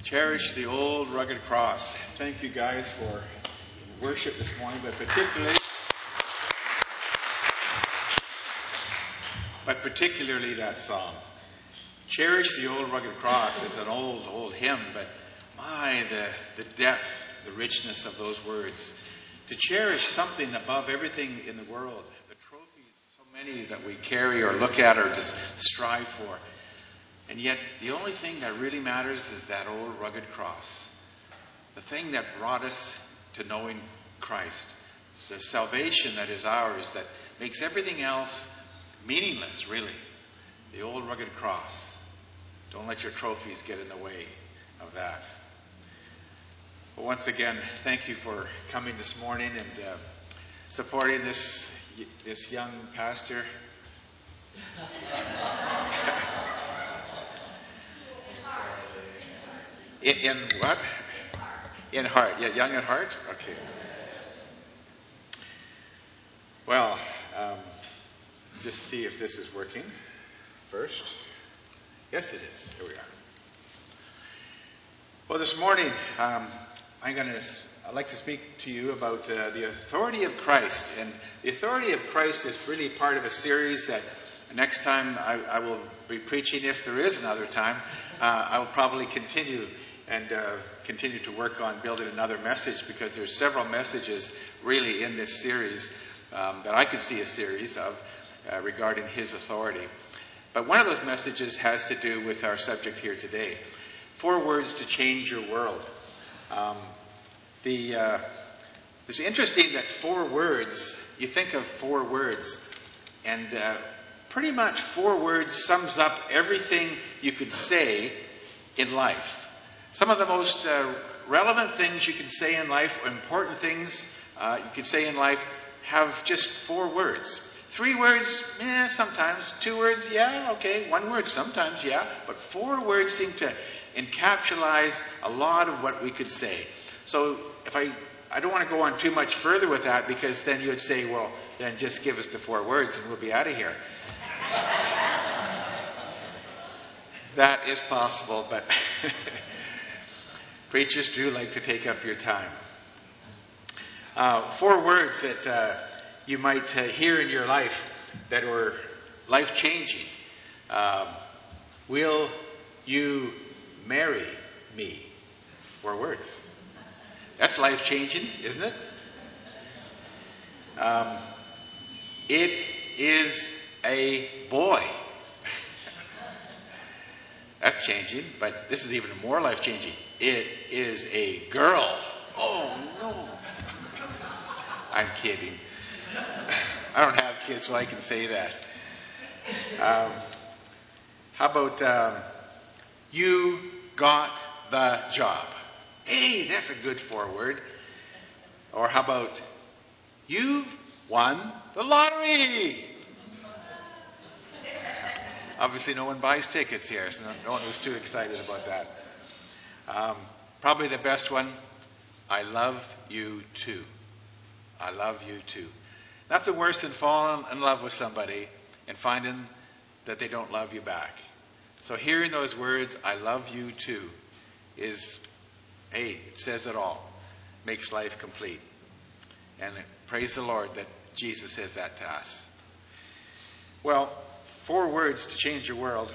Cherish the old rugged cross. Thank you guys for worship this morning, but particularly that song. Cherish the old rugged cross is an old hymn, but my, the depth, the richness of those words. To cherish something above everything in the world, the trophies, so many that we carry or look at or just strive for. And yet, the only thing that really matters is that old rugged cross. The thing that brought us to knowing Christ. The salvation that is ours, that makes everything else meaningless, really. The old rugged cross. Don't let your trophies get in the way of that. Well, once again, thank you for coming this morning and supporting this young pastor. In what? In heart. Yeah, young at heart? Okay. Well, just see if this is working first. Yes, it is. Here we are. Well, this morning, I'd like to speak to you about the authority of Christ. And the authority of Christ is really part of a series that next time I will be preaching, if there is another time. I will probably continue to work on building another message, because there's several messages really in this series that I could see a series of regarding His authority. But one of those messages has to do with our subject here today. 4 words to change your world. It's interesting that 4 words, you think of 4 words, and pretty much 4 words sums up everything you could say in life. Some of the most relevant things you can say in life, or important things you could say in life, have just 4 words. 3 words, sometimes. 2 words, yeah, okay. 1 word, sometimes, yeah. But 4 words seem to encapsulate a lot of what we could say. So if I don't want to go on too much further with that, because then you'd say, well, then just give us the 4 words and we'll be out of here. That is possible, but preachers do like to take up your time. 4 words that you might hear in your life that were life-changing. Will you marry me? 4 words. That's life-changing, isn't it? It is a boy. That's changing, but this is even more life-changing. It is a girl. Oh, no. I'm kidding. I don't have kids, so I can say that. How about you got the job? Hey, that's a good 4 word. Or how about you've won the lottery? Obviously, no one buys tickets here, so no one was too excited about that. Probably the best one, I love you too. I love you too. Nothing worse than falling in love with somebody and finding that they don't love you back. So hearing those words, I love you too, it says it all. Makes life complete. And praise the Lord that Jesus says that to us. Well, 4 words to change your world.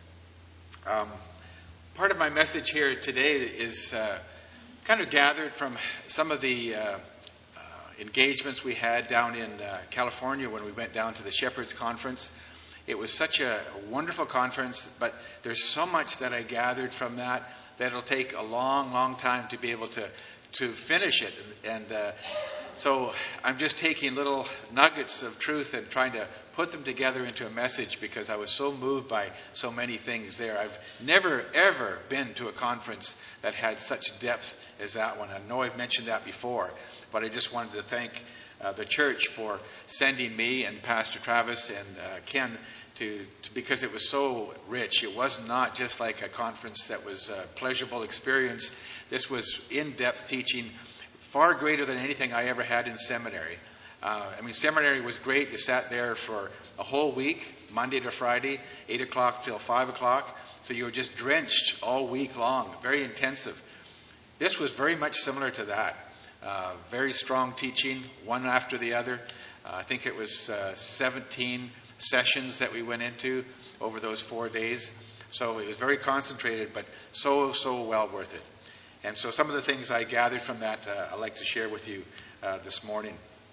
Part of my message here today is kind of gathered from some of the engagements we had down in California when we went down to the Shepherds Conference. It was such a wonderful conference, but there's so much that I gathered from that it'll take a long, long time to be able to finish it. And so I'm just taking little nuggets of truth and trying to put them together into a message, because I was so moved by so many things there. I've never, ever been to a conference that had such depth as that one. I know I've mentioned that before, but I just wanted to thank the church for sending me and Pastor Travis and Ken because it was so rich. It was not just like a conference that was a pleasurable experience. This was in-depth teaching, far greater than anything I ever had in seminary. Seminary was great. You sat there for a whole week, Monday to Friday, 8 o'clock till 5 o'clock. So you were just drenched all week long, very intensive. This was very much similar to that. Very strong teaching, one after the other. I think it was 17 sessions that we went into over those 4 days. So it was very concentrated, but so well worth it. And so some of the things I gathered from that I'd like to share with you this morning.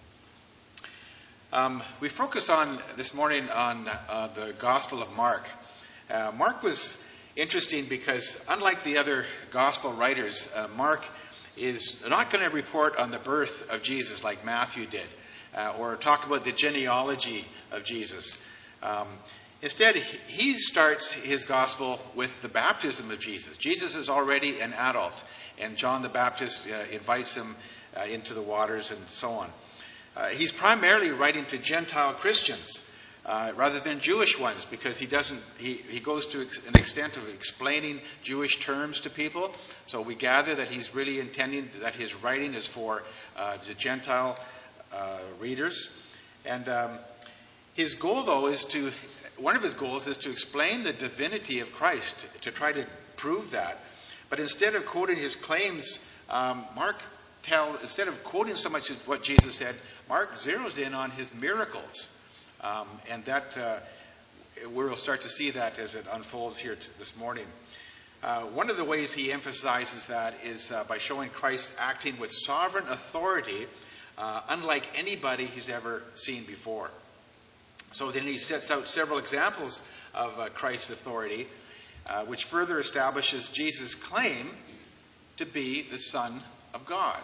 We focus on this morning on the Gospel of Mark. Mark was interesting because unlike the other Gospel writers, Mark is not going to report on the birth of Jesus like Matthew did, or talk about the genealogy of Jesus. Instead, he starts his gospel with the baptism of Jesus. Jesus is already an adult, and John the Baptist invites him into the waters and so on. He's primarily writing to Gentile Christians rather than Jewish ones, because he goes to an extent of explaining Jewish terms to people. So we gather that he's really intending that his writing is for the Gentile readers. And his goal, though, one of his goals is to explain the divinity of Christ, to try to prove that. But instead of quoting his claims, instead of quoting so much of what Jesus said, Mark zeroes in on his miracles. And that we'll start to see that as it unfolds here this morning. One of the ways he emphasizes that is by showing Christ acting with sovereign authority, unlike anybody he's ever seen before. So then he sets out several examples of Christ's authority, which further establishes Jesus' claim to be the Son of God.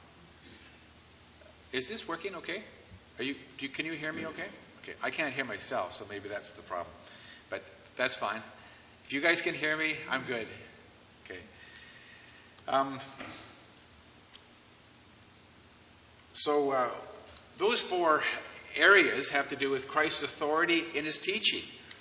Is this working okay? Can you hear me okay? Okay, I can't hear myself, so maybe that's the problem. But that's fine. If you guys can hear me, I'm good. Okay. So those 4 areas have to do with Christ's authority in his teaching.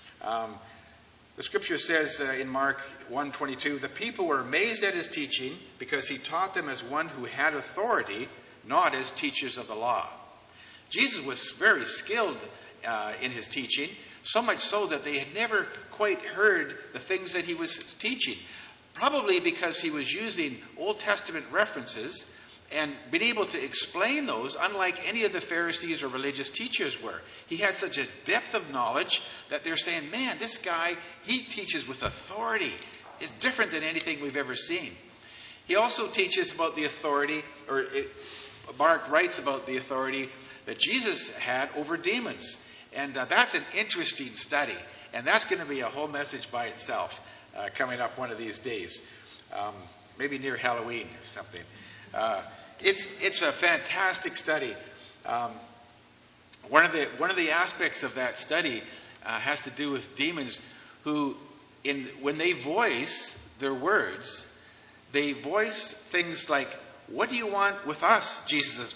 The scripture says in Mark 1:22, the people were amazed at his teaching because he taught them as one who had authority, not as teachers of the law. Jesus was very skilled in his teaching, so much so that they had never quite heard the things that he was teaching. Probably because he was using Old Testament references and being able to explain those unlike any of the Pharisees or religious teachers were. He had such a depth of knowledge that they're saying, man, this guy, he teaches with authority. It's different than anything we've ever seen. He also teaches about the authority, Mark writes about the authority that Jesus had over demons. And that's an interesting study. And that's going to be a whole message by itself coming up one of these days. Maybe near Halloween or something. It's a fantastic study. One of the aspects of that study has to do with demons who, when they voice their words, they voice things like, "What do you want with us, Jesus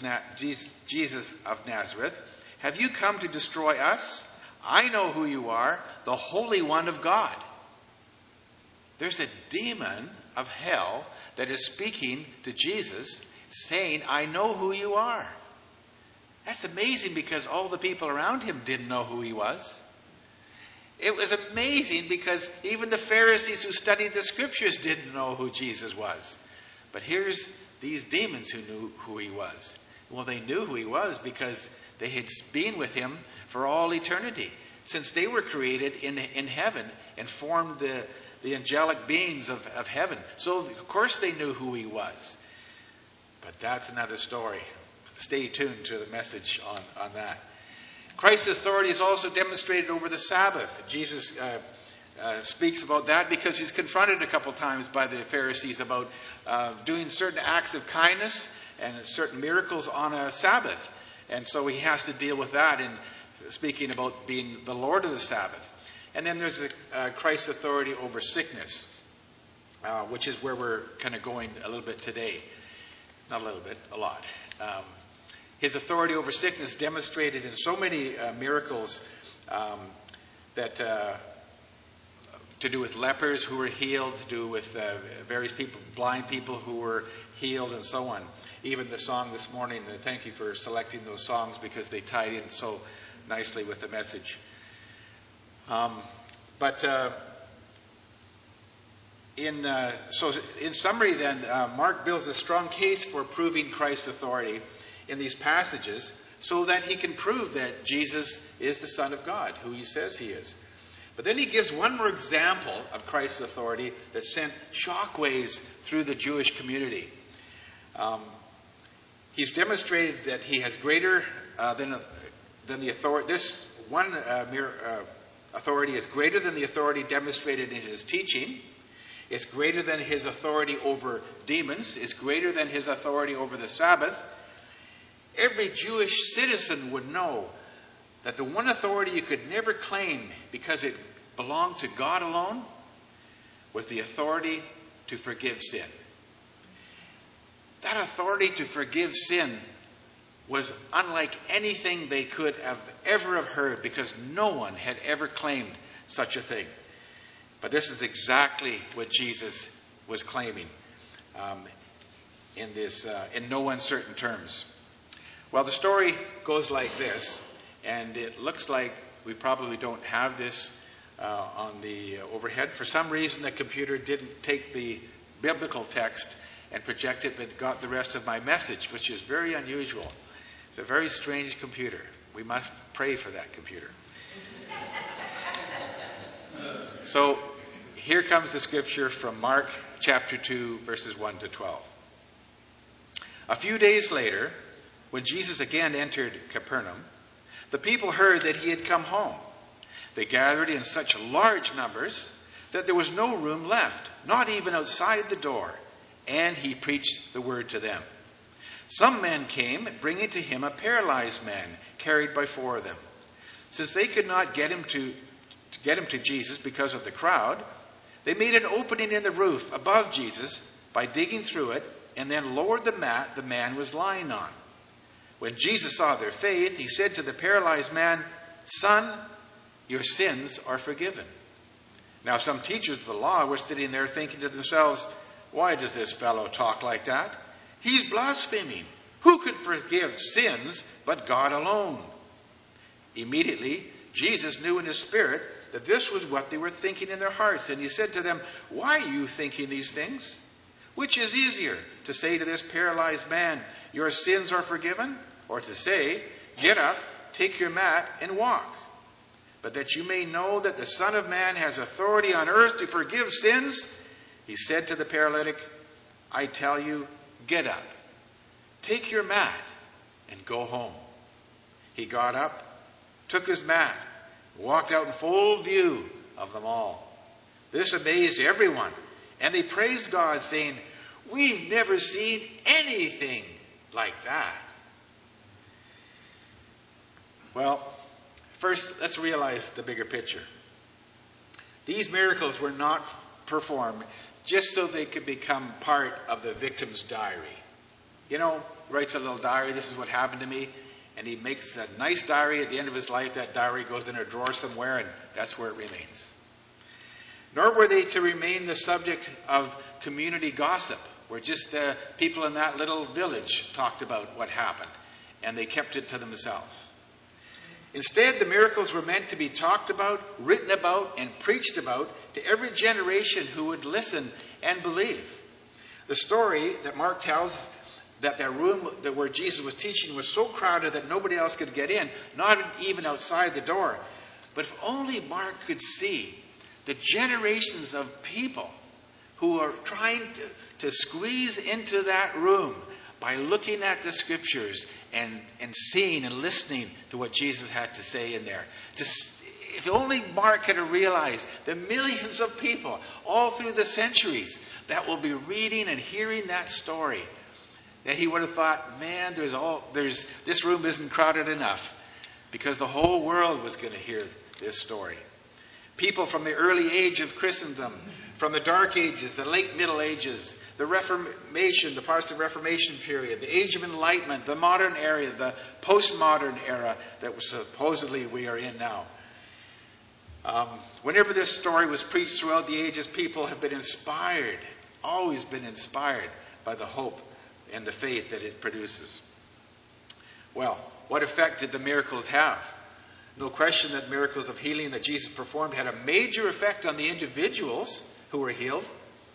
of Nazareth? Have you come to destroy us? I know who you are, the Holy One of God." There's a demon of hell that is speaking to Jesus, saying, "I know who you are." That's amazing because all the people around him didn't know who he was. It was amazing because even the Pharisees who studied the scriptures didn't know who Jesus was. But here's these demons who knew who he was. Well, they knew who he was because they had been with him for all eternity, since they were created in heaven and formed the angelic beings of heaven. So, of course, they knew who he was. But that's another story. Stay tuned to the message on that. Christ's authority is also demonstrated over the Sabbath. Jesus speaks about that because he's confronted a couple times by the Pharisees about doing certain acts of kindness and certain miracles on a Sabbath. And so he has to deal with that in speaking about being the Lord of the Sabbath. And then there's Christ's authority over sickness, which is where we're kind of going a little bit today. Not a little bit, a lot. His authority over sickness demonstrated in so many miracles that to do with lepers who were healed, to do with various people, blind people who were healed, and so on. Even the song this morning, thank you for selecting those songs because they tied in so nicely with the message. But So in summary then, Mark builds a strong case for proving Christ's authority in these passages so that he can prove that Jesus is the Son of God, who he says he is. But then he gives one more example of Christ's authority that sent shockwaves through the Jewish community. He's demonstrated that he has greater than the authority. This one authority is greater than the authority demonstrated in his teaching. It's greater than his authority over demons. It's greater than his authority over the Sabbath. Every Jewish citizen would know that the one authority you could never claim because it belonged to God alone was the authority to forgive sin. That authority to forgive sin was unlike anything they could have ever heard, because no one had ever claimed such a thing. But this is exactly what Jesus was claiming in no uncertain terms. Well, the story goes like this, and it looks like we probably don't have this on the overhead. For some reason, the computer didn't take the biblical text and project it, but got the rest of my message, which is very unusual. It's a very strange computer. We must pray for that computer. So here comes the scripture from Mark chapter 2, verses 1 to 12. A few days later, when Jesus again entered Capernaum, the people heard that he had come home. They gathered in such large numbers that there was no room left, not even outside the door, and he preached the word to them. Some men came, bringing to him a paralyzed man, carried by 4 of them. Since they could not get him to Jesus because of the crowd, they made an opening in the roof above Jesus by digging through it, and then lowered the mat the man was lying on. When Jesus saw their faith, he said to the paralyzed man, "Son, your sins are forgiven." Now some teachers of the law were sitting there thinking to themselves, "Why does this fellow talk like that? He's blaspheming. Who could forgive sins but God alone?" Immediately, Jesus knew in his spirit that this was what they were thinking in their hearts. And he said to them, "Why are you thinking these things? Which is easier, to say to this paralyzed man, 'Your sins are forgiven,' or to say, 'Get up, take your mat, and walk'? But that you may know that the Son of Man has authority on earth to forgive sins," he said to the paralytic, "I tell you, get up, take your mat, and go home." He got up, took his mat, and walked out in full view of them all. This amazed everyone, and they praised God, saying, "We've never seen anything like that." Well, first, let's realize the bigger picture. These miracles were not performed just so they could become part of the victim's diary. Writes a little diary, "This is what happened to me," and he makes a nice diary. At the end of his life, that diary goes in a drawer somewhere, and that's where it remains. Nor were they to remain the subject of community gossip, where just people in that little village talked about what happened, and they kept it to themselves. Instead, the miracles were meant to be talked about, written about, and preached about to every generation who would listen and believe. The story that Mark tells, that room where Jesus was teaching was so crowded that nobody else could get in, not even outside the door. But if only Mark could see the generations of people who are trying to squeeze into that room by looking at the scriptures and seeing and listening to what Jesus had to say in there. If only Mark could have realized the millions of people all through the centuries that will be reading and hearing that story, that he would have thought, man, this room isn't crowded enough, because the whole world was going to hear this story. People from the early age of Christendom, from the Dark Ages, the late Middle Ages, the Reformation, the Protestant Reformation period, the Age of Enlightenment, the modern era, the postmodern era that supposedly we are in now. Whenever this story was preached throughout the ages, people have been inspired, always been inspired by the hope and the faith that it produces. Well, what effect did the miracles have? No question that miracles of healing that Jesus performed had a major effect on the individuals who were healed.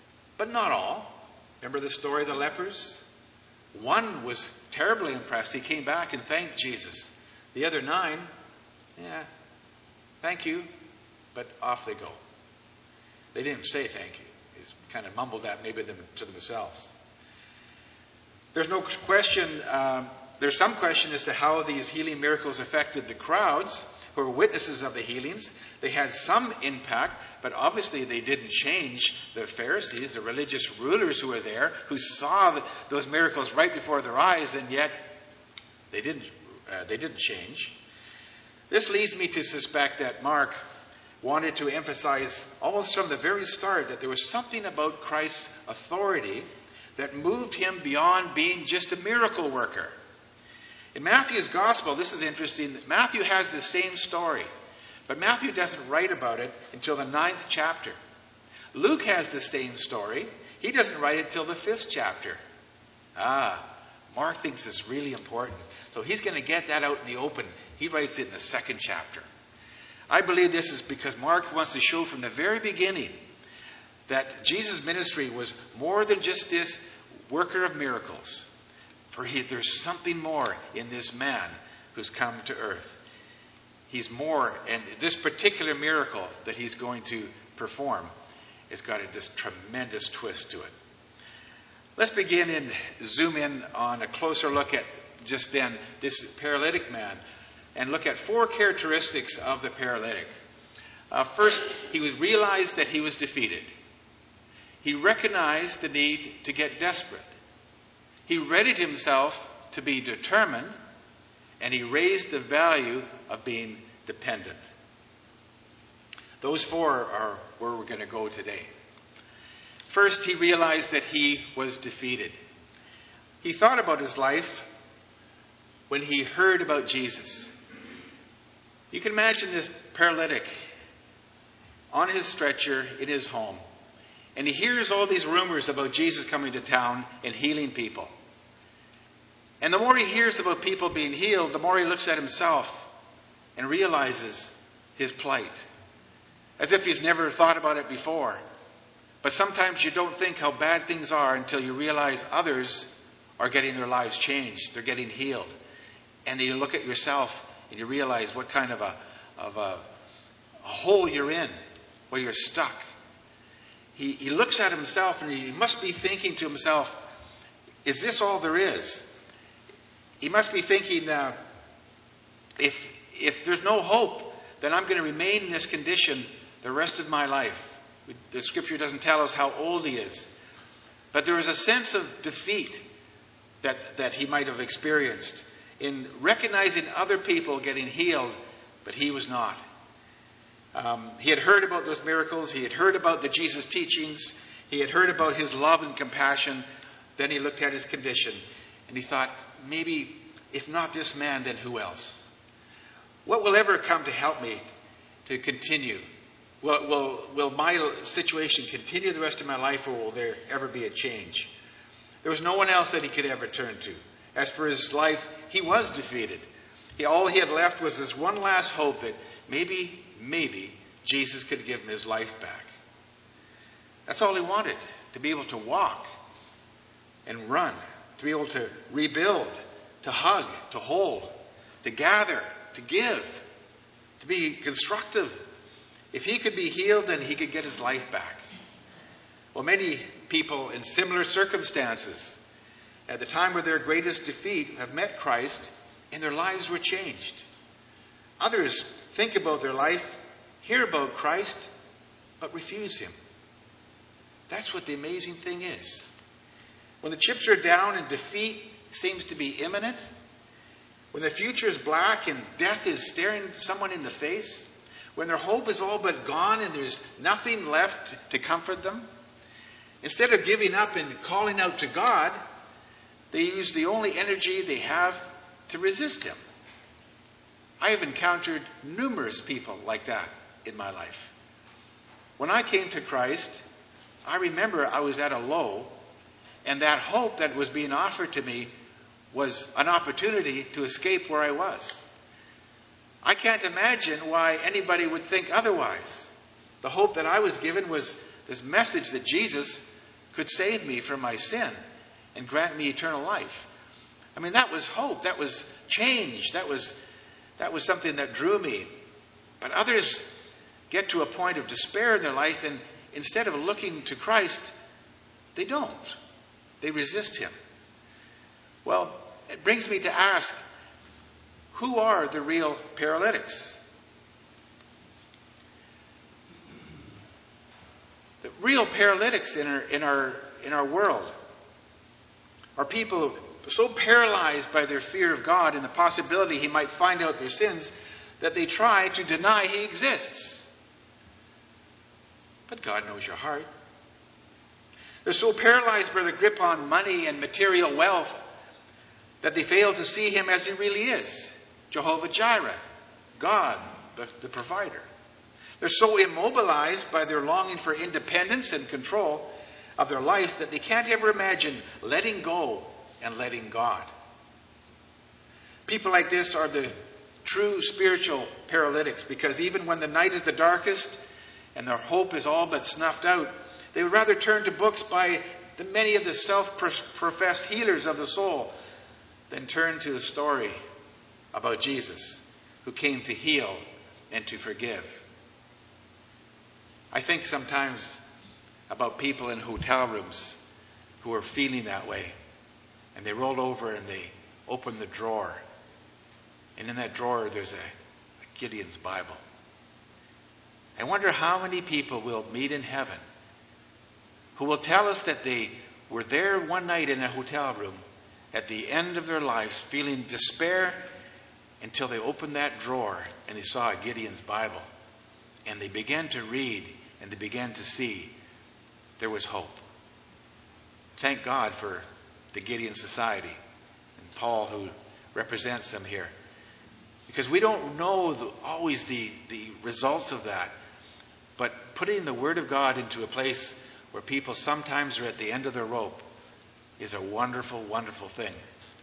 but not all. Remember the story of the lepers? One was terribly impressed. He came back and thanked Jesus. The other 9, yeah, thank you, but off they go. They didn't say thank you. They kind of mumbled that maybe to themselves. There's no question, there's some question as to how these healing miracles affected the crowds who were witnesses of the healings. They had some impact, but obviously they didn't change the Pharisees, the religious rulers who were there, who saw those miracles right before their eyes, and yet they didn't change. This leads me to suspect that Mark wanted to emphasize almost from the very start that there was something about Christ's authority that moved him beyond being just a miracle worker. In Matthew's gospel, this is interesting, Matthew has the same story, but Matthew doesn't write about it until the 9th chapter. Luke has the same story. He doesn't write it until the 5th chapter. Mark thinks it's really important. So he's going to get that out in the open. He writes it in the 2nd chapter. I believe this is because Mark wants to show from the very beginning that Jesus' ministry was more than just this worker of miracles. For there's something more in this man who's come to earth. He's more, and this particular miracle that he's going to perform has got this tremendous twist to it. Let's begin and zoom in on a closer look at just then this paralytic man and look at 4 characteristics of the paralytic. First, he realized that he was defeated. He recognized the need to get desperate. He readied himself to be determined, and he raised the value of being dependent. Those 4 are where we're going to go today. First, he realized that he was defeated. He thought about his life when he heard about Jesus. You can imagine this paralytic on his stretcher in his home. And he hears all these rumors about Jesus coming to town and healing people. And the more he hears about people being healed, the more he looks at himself and realizes his plight. As if he's never thought about it before. But sometimes you don't think how bad things are until you realize others are getting their lives changed. They're getting healed. And then you look at yourself and you realize what kind of a hole you're in, where you're stuck. He looks at himself and he must be thinking to himself, is this all there is? He must be thinking, if there's no hope, then I'm going to remain in this condition the rest of my life. The scripture doesn't tell us how old he is. But there is a sense of defeat that he might have experienced in recognizing other people getting healed, but he was not. He had heard about those miracles. He had heard about the Jesus teachings. He had heard about his love and compassion. Then he looked at his condition and he thought, maybe if not this man, then who else? What will ever come to help me to continue? Will my situation continue the rest of my life, or will there ever be a change? There was no one else that he could ever turn to. As for his life, he was defeated. All he had left was this one last hope that maybe Jesus could give him his life back. That's all he wanted, to be able to walk and run, to be able to rebuild, to hug, to hold, to gather, to give, to be constructive. If he could be healed, then he could get his life back. Well, many people in similar circumstances at the time of their greatest defeat have met Christ and their lives were changed. Others think about their life, hear about Christ, but refuse him. That's what the amazing thing is. When the chips are down and defeat seems to be imminent, when the future is black and death is staring someone in the face, when their hope is all but gone and there's nothing left to comfort them, instead of giving up and calling out to God, they use the only energy they have to resist him. I have encountered numerous people like that in my life. When I came to Christ, I remember I was at a low, and that hope that was being offered to me was an opportunity to escape where I was. I can't imagine why anybody would think otherwise. The hope that I was given was this message that Jesus could save me from my sin and grant me eternal life. I mean, that was hope. That was change. That was something that drew me. But others get to a point of despair in their life, and instead of looking to Christ, they don't. They resist him. Well, it brings me to ask, who are the real paralytics? The real paralytics in our world are people so paralyzed by their fear of God and the possibility he might find out their sins that they try to deny he exists. But God knows your heart. They're so paralyzed by their grip on money and material wealth that they fail to see him as he really is. Jehovah Jireh, God, the provider. They're so immobilized by their longing for independence and control of their life that they can't ever imagine letting go and letting God. People like this are the true spiritual paralytics, because even when the night is the darkest and their hope is all but snuffed out, they would rather turn to books by many of the self-professed healers of the soul than turn to the story about Jesus, who came to heal and to forgive. I think sometimes about people in hotel rooms who are feeling that way. And they roll over and they open the drawer. And in that drawer there's a Gideon's Bible. I wonder how many people we'll meet in heaven who will tell us that they were there one night in a hotel room at the end of their lives feeling despair until they opened that drawer and they saw a Gideon's Bible. And they began to read and they began to see there was hope. Thank God for the Gideon Society and Paul, who represents them here. Because we don't know always the results of that. But putting the Word of God into a place where people sometimes are at the end of their rope is a wonderful, wonderful thing.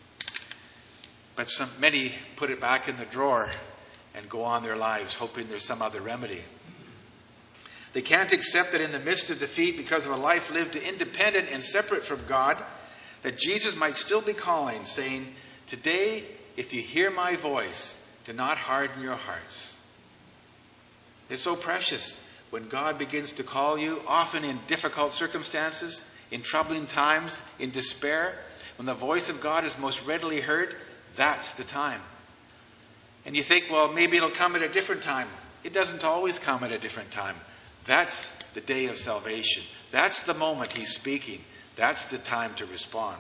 But many put it back in the drawer and go on their lives hoping there's some other remedy. They can't accept that in the midst of defeat, because of a life lived independent and separate from God, that Jesus might still be calling, saying, "Today, if you hear my voice, do not harden your hearts." It's so precious when God begins to call you, often in difficult circumstances, in troubling times, in despair. When the voice of God is most readily heard, that's the time. And you think, well, maybe it'll come at a different time. It doesn't always come at a different time. That's the day of salvation. That's the moment he's speaking. That's the time to respond.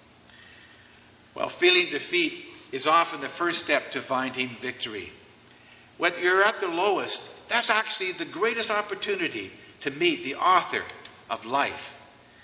Well, feeling defeat is often the first step to finding victory. When you're at the lowest, that's actually the greatest opportunity to meet the author of life.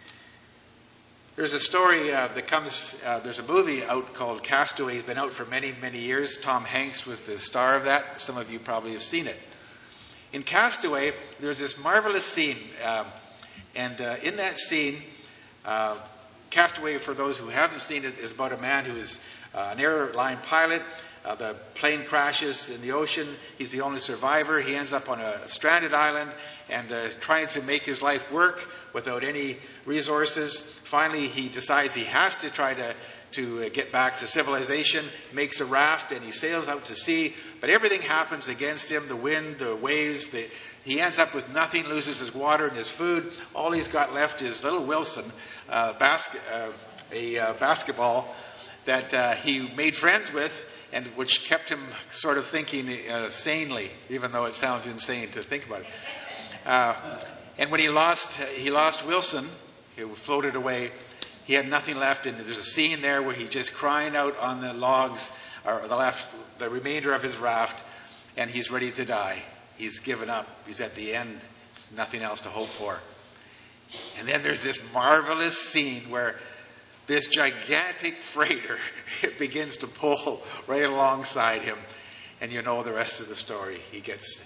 There's a story there's a movie out called Castaway. It's been out for many, many years. Tom Hanks was the star of that. Some of you probably have seen it. In Castaway, there's this marvelous scene. In that scene, Castaway, for those who haven't seen it, is about a man who is an airline pilot. The plane crashes in the ocean. He's the only survivor. He ends up on a stranded island and trying to make his life work without any resources. Finally, he decides he has to try to get back to civilization, makes a raft, and he sails out to sea. But everything happens against him, the wind, the waves. He ends up with nothing, loses his water and his food. All he's got left is little Wilson, a basketball that he made friends with, and which kept him sort of thinking sanely, even though it sounds insane to think about it. And when he lost Wilson, who floated away, he had nothing left, and there's a scene there where he's just crying out on the logs, or the remainder of his raft, and he's ready to die. He's given up. He's at the end. There's nothing else to hope for. And then there's this marvelous scene where this gigantic freighter begins to pull right alongside him, and you know the rest of the story. He gets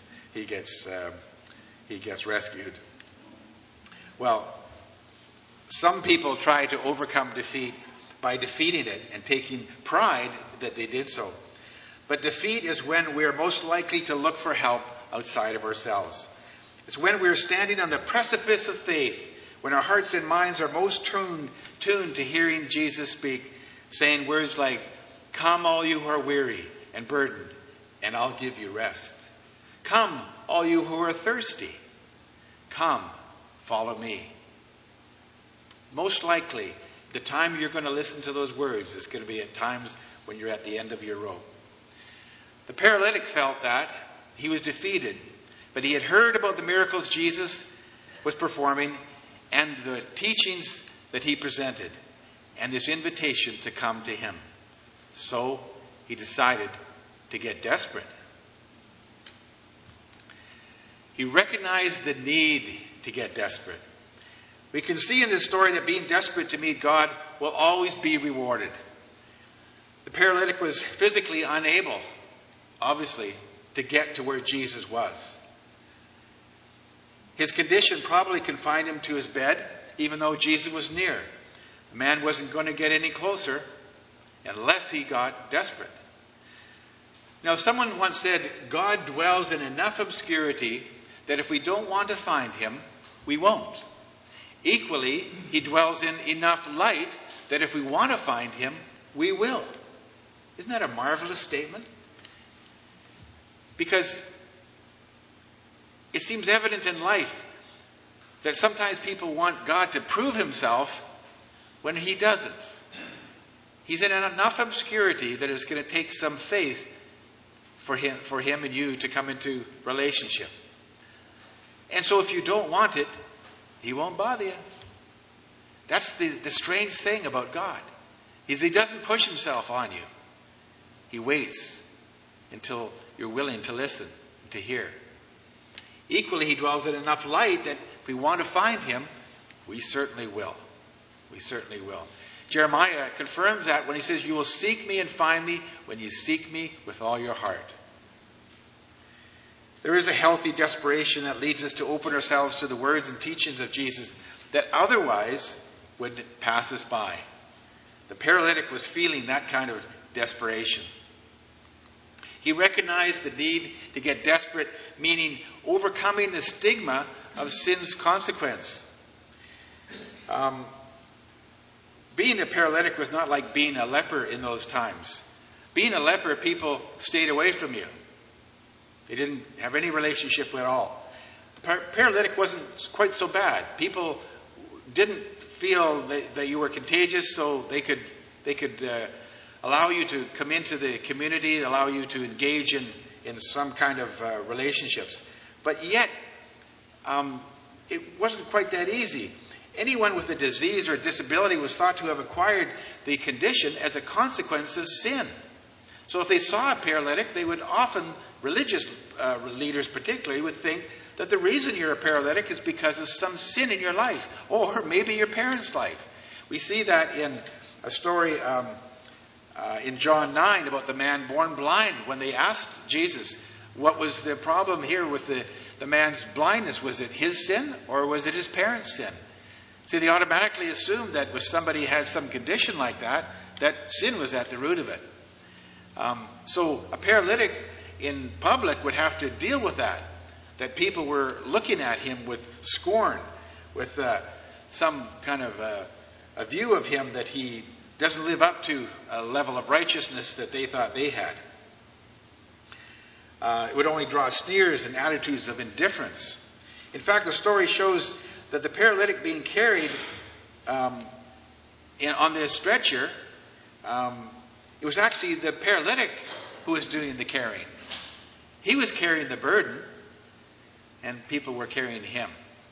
rescued. Well, some people try to overcome defeat by defeating it and taking pride that they did so. But defeat is when we're most likely to look for help outside of ourselves. It's when we're standing on the precipice of faith, when our hearts and minds are most tuned to hearing Jesus speak, saying words like, "Come all you who are weary and burdened, and I'll give you rest. Come all you who are thirsty. Come, follow me." Most likely, the time you're going to listen to those words is going to be at times when you're at the end of your rope. The paralytic felt that. He was defeated. But he had heard about the miracles Jesus was performing and the teachings that he presented and this invitation to come to him. So he decided to get desperate. He recognized the need to get desperate. We can see in this story that being desperate to meet God will always be rewarded. The paralytic was physically unable, obviously, to get to where Jesus was. His condition probably confined him to his bed, even though Jesus was near. The man wasn't going to get any closer unless he got desperate. Now, someone once said, God dwells in enough obscurity that if we don't want to find him, we won't. Equally, he dwells in enough light that if we want to find him, we will. Isn't that a marvelous statement? Because it seems evident in life that sometimes people want God to prove himself when he doesn't. He's in enough obscurity that it's going to take some faith for him and you to come into relationship. And so if you don't want it, he won't bother you. That's the strange thing about God. Is he doesn't push himself on you. He waits until you're willing to listen, to hear. Equally, he dwells in enough light that if we want to find him, we certainly will. We certainly will. Jeremiah confirms that when he says, "You will seek me and find me when you seek me with all your heart." There is a healthy desperation that leads us to open ourselves to the words and teachings of Jesus that otherwise would pass us by. The paralytic was feeling that kind of desperation. He recognized the need to get desperate, meaning overcoming the stigma of sin's consequence. Being a paralytic was not like being a leper in those times. Being a leper, people stayed away from you. They didn't have any relationship at all. Paralytic wasn't quite so bad. People didn't feel that you were contagious, so they could allow you to come into the community, allow you to engage in some kind of relationships. But yet, it wasn't quite that easy. Anyone with a disease or disability was thought to have acquired the condition as a consequence of sin. So if they saw a paralytic, they would often, religious leaders particularly, would think that the reason you're a paralytic is because of some sin in your life, or maybe your parents' life. We see that in a story in John 9 about the man born blind. When they asked Jesus, what was the problem here with the man's blindness? Was it his sin or was it his parents' sin? See, they automatically assumed that if somebody had some condition like that, that sin was at the root of it. So a paralytic in public would have to deal with that people were looking at him with scorn, with some kind of a view of him that he doesn't live up to a level of righteousness that they thought they had. It would only draw sneers and attitudes of indifference. In fact, the story shows that the paralytic being carried on this stretcher, it was actually the paralytic who was doing the carrying. He was carrying the burden, and people were carrying him.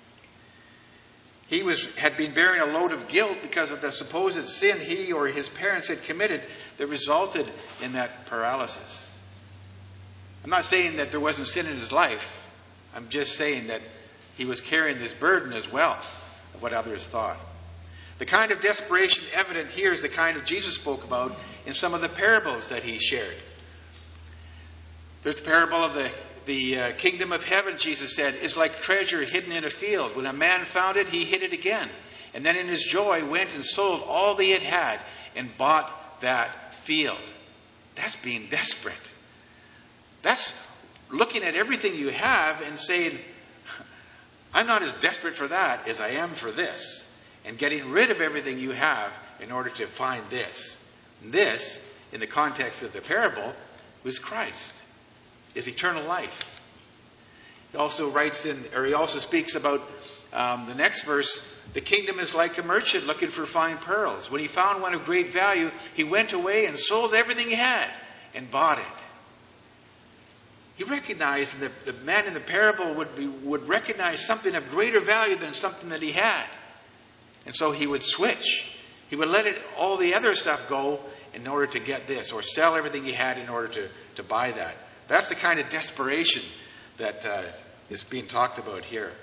He had been bearing a load of guilt because of the supposed sin he or his parents had committed that resulted in that paralysis. I'm not saying that there wasn't sin in his life. I'm just saying that he was carrying this burden as well of what others thought. The kind of desperation evident here is the kind of Jesus spoke about in some of the parables that he shared. There's the parable of the kingdom of heaven, Jesus said, is like treasure hidden in a field. When a man found it, he hid it again. And then in his joy went and sold all that he had and bought that field. That's being desperate. That's looking at everything you have and saying, I'm not as desperate for that as I am for this. And getting rid of everything you have in order to find this. And this, in the context of the parable, was Christ, is eternal life. He also speaks about the next verse. The kingdom is like a merchant looking for fine pearls. When he found one of great value, he went away and sold everything he had and bought it. He recognized that the man in the parable would recognize something of greater value than something that he had. And so he would switch. He would let all the other stuff go in order to get this, or sell everything he had in order to buy that. That's the kind of desperation that is being talked about here.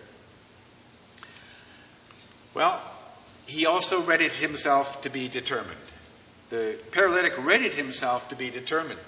Well, he also readied himself to be determined. The paralytic readied himself to be determined.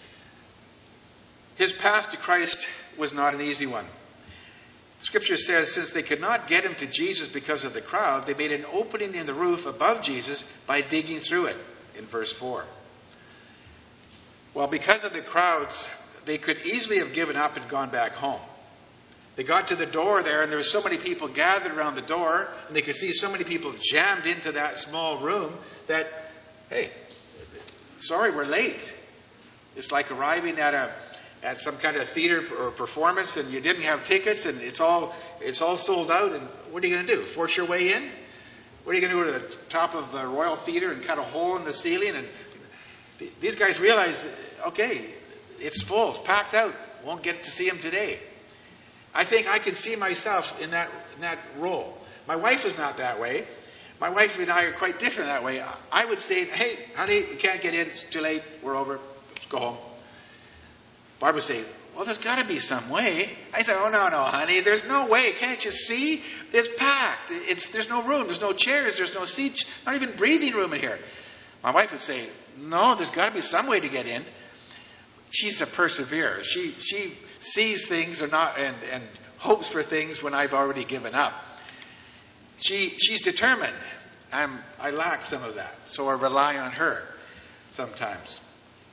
His path to Christ was not an easy one. Scripture says, since they could not get him to Jesus because of the crowd, they made an opening in the roof above Jesus by digging through it, in verse 4. Well, because of the crowds, they could easily have given up and gone back home. They got to the door there, and there were so many people gathered around the door, and they could see so many people jammed into that small room that, hey, sorry, we're late. It's like arriving at some kind of theater or performance, and you didn't have tickets, and it's all sold out. And what are you going to do? Force your way in? What are you going to go to the top of the Royal Theatre and cut a hole in the ceiling? And these guys realize, okay, it's full, it's packed out. Won't get to see him today. I think I can see myself in that role. My wife is not that way. My wife and I are quite different that way. I would say, hey, honey, we can't get in. It's too late. We're over. Let's go home. Barbara would say, well, there's got to be some way. I said, oh, no, honey. There's no way. Can't you see? It's packed. There's no room. There's no chairs. There's no seats. Not even breathing room in here. My wife would say, no, there's got to be some way to get in. She's a perseverer. She sees things and hopes for things when I've already given up. She's determined. I lack some of that, so I rely on her sometimes.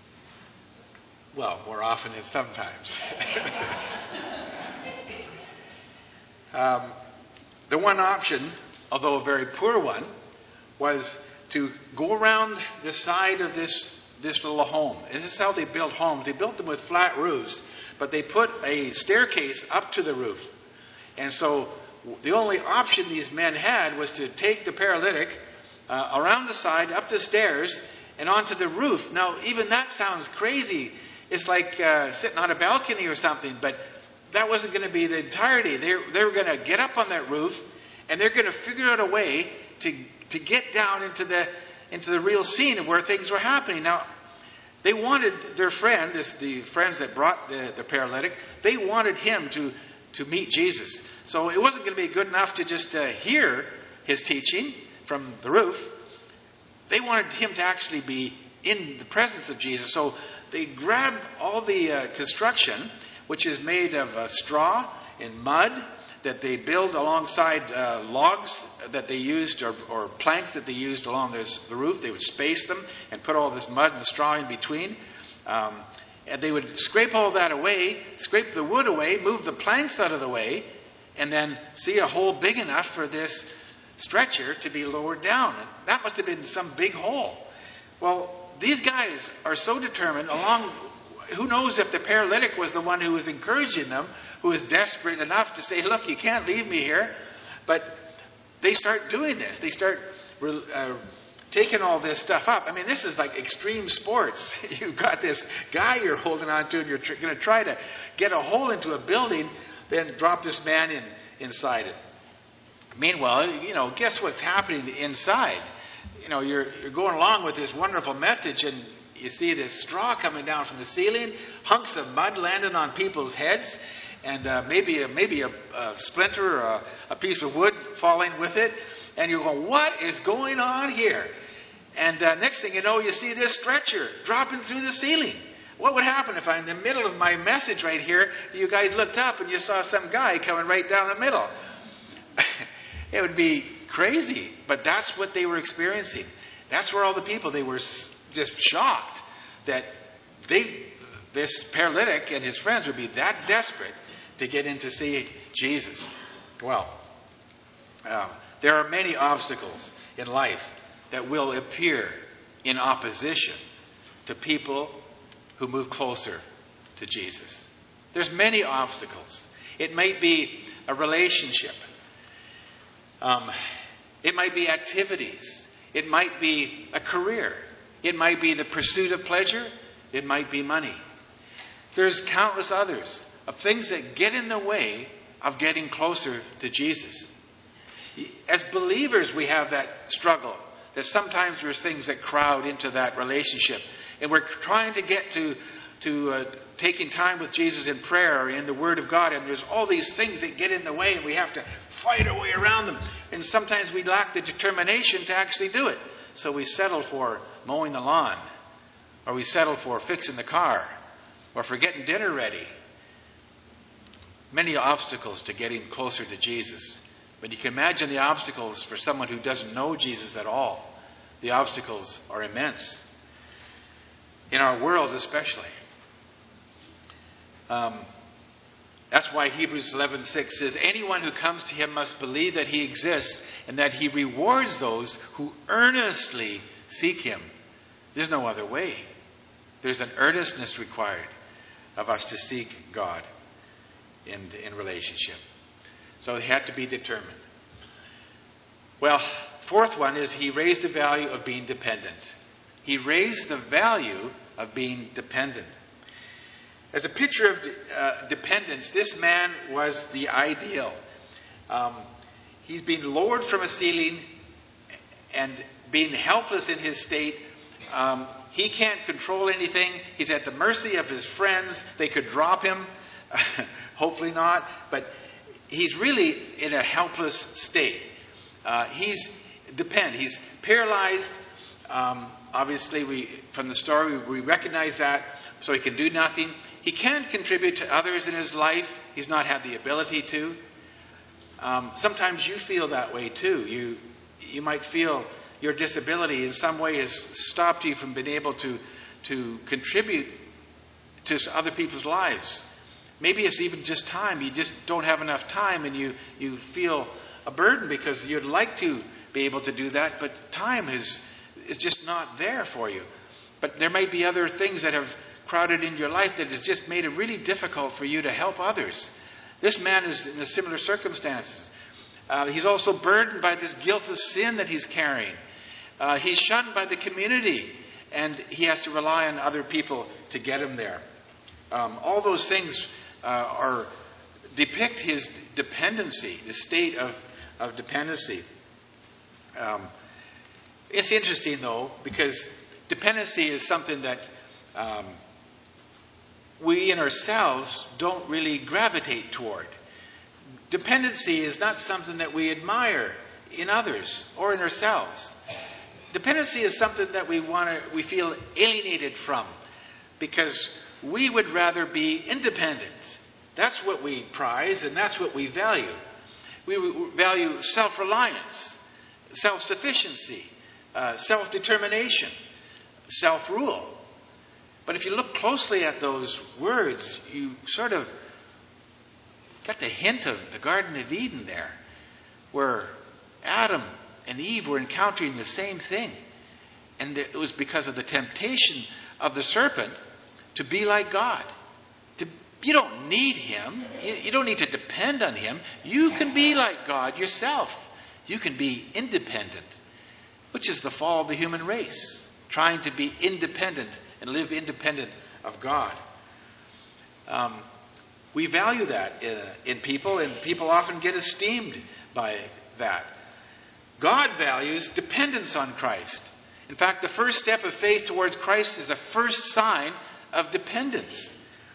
Well, more often than sometimes. The one option, although a very poor one, was to go around the side of this little home. This is how they built homes. They built them with flat roofs, but they put a staircase up to the roof. And so the only option these men had was to take the paralytic around the side, up the stairs, and onto the roof. Now, even that sounds crazy. It's like sitting on a balcony or something, but that wasn't going to be the entirety. They were going to get up on that roof, and they're going to figure out a way to get down into the real scene of where things were happening. Now, they wanted their friend, the friends that brought the paralytic, they wanted him to meet Jesus. So it wasn't going to be good enough to just hear his teaching from the roof. They wanted him to actually be in the presence of Jesus. So they grabbed all the construction, which is made of straw and mud, that they build alongside logs that they used or planks that they used along the roof. They would space them and put all this mud and straw in between. And they would scrape all that away, scrape the wood away, move the planks out of the way, and then see a hole big enough for this stretcher to be lowered down. And that must have been some big hole. Well, these guys are so determined, who knows if the paralytic was the one who was encouraging them, who was desperate enough to say, look, you can't leave me here. But they start doing this. They start taking all this stuff up. I mean, this is like extreme sports. You've got this guy you're holding on to, and you're going to try to get a hole into a building, then drop this man inside it. Meanwhile, guess what's happening inside? You're going along with this wonderful message, and you see this straw coming down from the ceiling, hunks of mud landing on people's heads, and maybe a splinter or a piece of wood falling with it. And you're going, what is going on here? And next thing you know, you see this stretcher dropping through the ceiling. What would happen if I'm in the middle of my message right here, you guys looked up and you saw some guy coming right down the middle? It would be crazy, but that's what they were experiencing. That's where all the people, they were just shocked that this paralytic and his friends would be that desperate to get in to see Jesus. Well, there are many obstacles in life that will appear in opposition to people who move closer to Jesus. There's many obstacles. It might be a relationship. It might be activities. It might be a career. It might be the pursuit of pleasure. It might be money. There's countless others of things that get in the way of getting closer to Jesus. As believers, we have that struggle, that sometimes there's things that crowd into that relationship. And we're trying to get to taking time with Jesus in prayer or in the Word of God, and there's all these things that get in the way, and we have to fight our way around them. And sometimes we lack the determination to actually do it. So we settle for mowing the lawn, or we settle for fixing the car, or for getting dinner ready. Many obstacles to getting closer to Jesus. But you can imagine the obstacles for someone who doesn't know Jesus at all. The obstacles are immense. In our world especially. That's why Hebrews 11:6 says, anyone who comes to him must believe that he exists and that he rewards those who earnestly seek him. There's no other way. There's an earnestness required of us to seek God in relationship. So he had to be determined. Well, fourth one is he raised the value of being dependent. He raised the value of being dependent. As a picture of dependence, this man was the ideal. He's been lowered from a ceiling and being helpless in his state. He can't control anything. He's at the mercy of his friends. They could drop him. Hopefully not. But he's really in a helpless state. He's paralyzed. Obviously, from the story, we recognize that. So he can do nothing. He can contribute to others in his life. He's not had the ability to. Sometimes you feel that way too. You might feel your disability in some way has stopped you from being able to contribute to other people's lives. Maybe it's even just time. You just don't have enough time, and you feel a burden because you'd like to be able to do that, but time is just not there for you. But there might be other things that have crowded into your life that has just made it really difficult for you to help others. This man is in a similar circumstances. He's also burdened by this guilt of sin that he's carrying. He's shunned by the community, and he has to rely on other people to get him there. All those things depict his dependency, the state of dependency. It's interesting, though, because dependency is something that we in ourselves don't really gravitate toward. Dependency is not something that we admire in others or in ourselves. Dependency is something that we feel alienated from because we would rather be independent. That's what we prize and that's what we value. We value self-reliance, self-sufficiency, self-determination, self-rule. But if you look closely at those words, you sort of got the hint of the Garden of Eden there, where Adam and Eve were encountering the same thing. And it was because of the temptation of the serpent to be like God. You don't need him. You don't need to depend on him. You can be like God yourself. You can be independent, which is the fall of the human race, trying to be independent and live independent of God. We value that in people, and people often get esteemed by that. God values dependence on Christ. In fact, the first step of faith towards Christ is the first sign of dependence.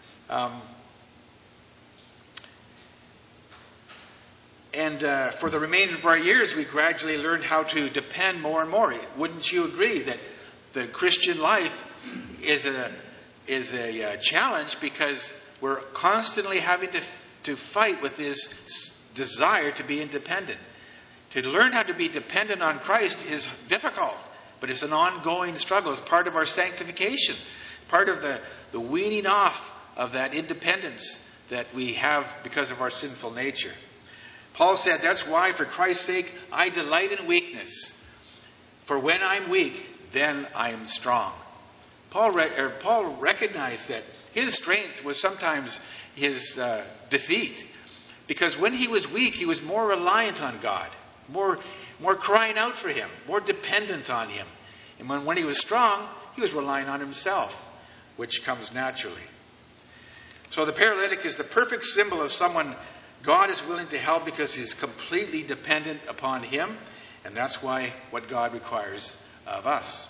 For the remainder of our years, we gradually learned how to depend more and more. Wouldn't you agree that the Christian life is a challenge because we're constantly having to fight with this desire to be independent. To learn how to be dependent on Christ is difficult, but it's an ongoing struggle. It's part of our sanctification, part of the weaning off of that independence that we have because of our sinful nature. Paul said, that's why, for Christ's sake, I delight in weakness. For when I'm weak, then I am strong. Paul recognized that his strength was sometimes his defeat. Because when he was weak, he was more reliant on God, more crying out for him, more dependent on him. And when he was strong, he was relying on himself, which comes naturally. So the paralytic is the perfect symbol of someone God is willing to help because he's completely dependent upon him. And that's what God requires of us.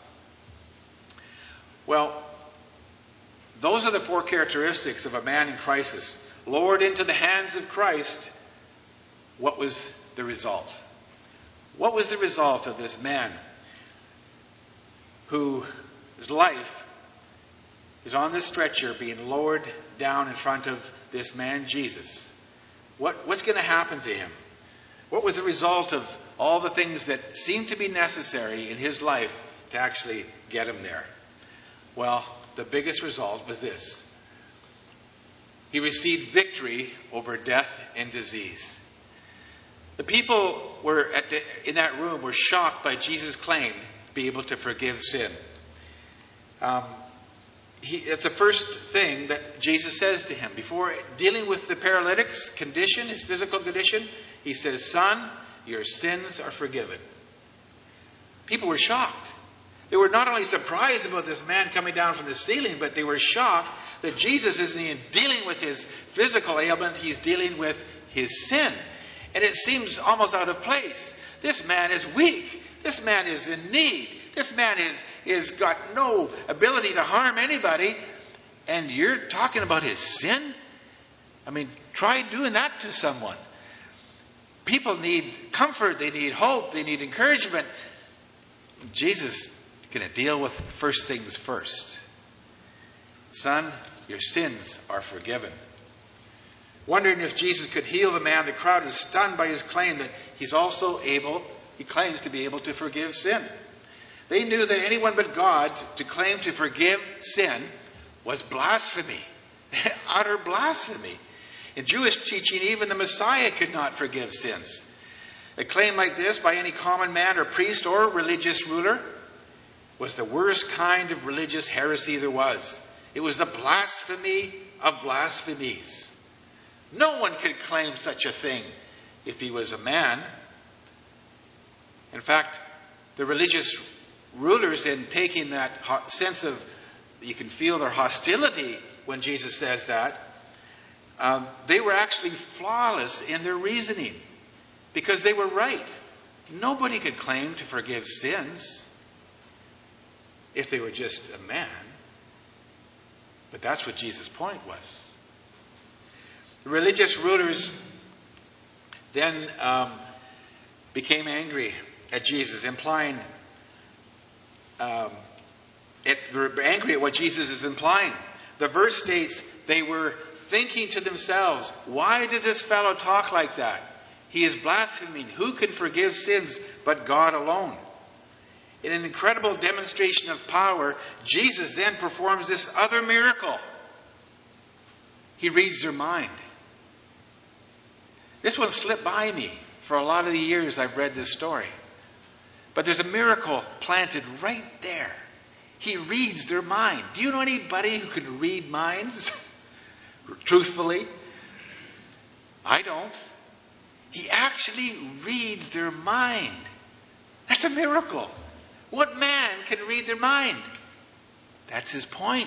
Well, those are the 4 characteristics of a man in crisis. Lowered into the hands of Christ, what was the result? What was the result of this man whose life is on this stretcher being lowered down in front of this man Jesus? What's going to happen to him? What was the result of all the things that seemed to be necessary in his life to actually get him there? Well, the biggest result was this. He received victory over death and disease. The people in that room were shocked by Jesus' claim to be able to forgive sin. It's the first thing that Jesus says to him. Before dealing with the paralytic's condition, his physical condition, he says, "Son, your sins are forgiven." People were shocked. They were not only surprised about this man coming down from the ceiling, but they were shocked that Jesus isn't even dealing with his physical ailment, he's dealing with his sin. And it seems almost out of place. This man is weak. This man is in need. This man is got no ability to harm anybody. And you're talking about his sin? I mean, try doing that to someone. People need comfort. They need hope. They need encouragement. Jesus is going to deal with first things first. Son, your sins are forgiven. Wondering if Jesus could heal the man, the crowd is stunned by his claim that he claims to be able to forgive sin. They knew that anyone but God to claim to forgive sin was blasphemy. Utter blasphemy. In Jewish teaching, even the Messiah could not forgive sins. A claim like this by any common man or priest or religious ruler was the worst kind of religious heresy there was. It was the blasphemy of blasphemies. No one could claim such a thing if he was a man. In fact, the religious rulers, in taking that sense of, you can feel their hostility when Jesus says that, they were actually flawless in their reasoning because they were right. Nobody could claim to forgive sins if they were just a man. But that's what Jesus' point was. The religious rulers then became angry at Jesus, implying they're angry at what Jesus is implying. The verse states they were thinking to themselves, why does this fellow talk like that? He is blaspheming. Who can forgive sins but God alone? In an incredible demonstration of power, Jesus then performs this other miracle. He reads their mind. This one slipped by me for a lot of the years I've read this story. But there's a miracle planted right there. He reads their mind. Do you know anybody who can read minds? Truthfully? I don't. He actually reads their mind. That's a miracle. What man can read their mind? That's his point.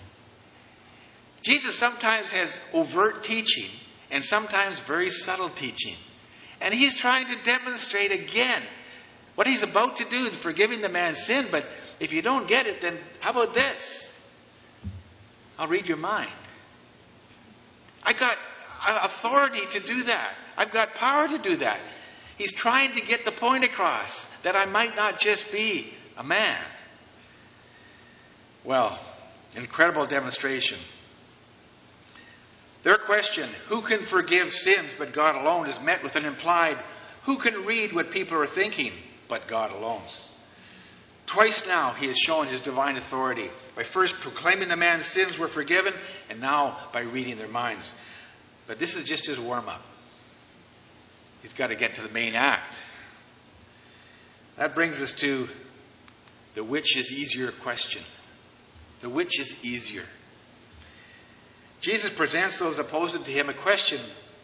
Jesus sometimes has overt teaching and sometimes very subtle teaching. And he's trying to demonstrate again what he's about to do in forgiving the man's sin. But if you don't get it, then how about this? I'll read your mind. I got authority to do that. I've got power to do that. He's trying to get the point across that I might not just be a man. Well, incredible demonstration. Their question, who can forgive sins but God alone, is met with an implied, who can read what people are thinking but God alone? Twice now he has shown his divine authority by first proclaiming the man's sins were forgiven and now by reading their minds. But this is just his warm-up. he's got to get to the main act. That brings us to the which is easier question. The which is easier. Jesus presents those opposing to him a question.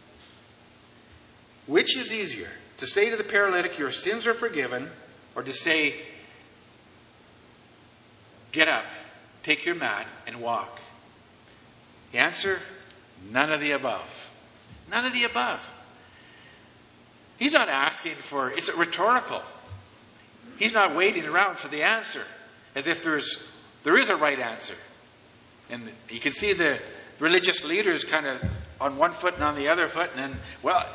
Which is easier? To say to the paralytic, your sins are forgiven, or to say, get up, take your mat, and walk? The answer, none of the above. None of the above. He's not asking for, it's rhetorical. He's not waiting around for the answer, as if there is a right answer. And you can see the religious leaders kind of on one foot and on the other foot, and then, what?